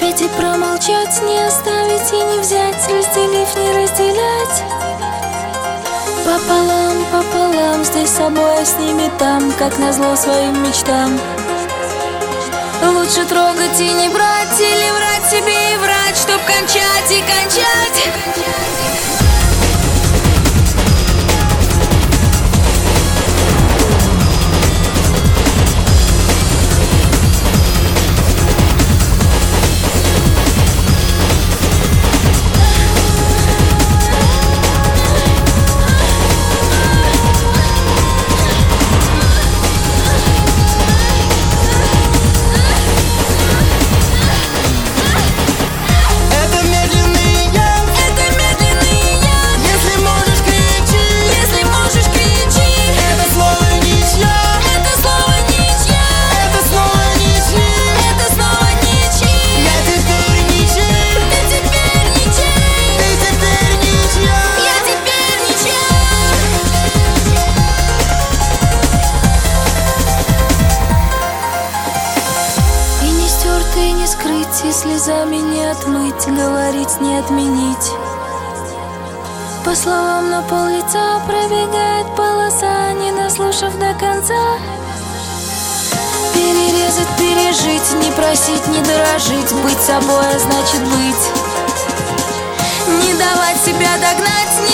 Выпить и промолчать, не оставить и не взять, разделив, не разделять. Пополам, пополам, здесь с собой, а с ними там, как назло своим мечтам. Лучше трогать и не брать, или врать себе и врать, чтоб кончать и кончать. И не скрыть, и слезами не отмыть, говорить не отменить. По словам на пол лица пробегает полоса, не дослушав до конца. Перерезать, пережить, не просить, не дорожить, быть собой, а значит быть. Не давать себя догнать, не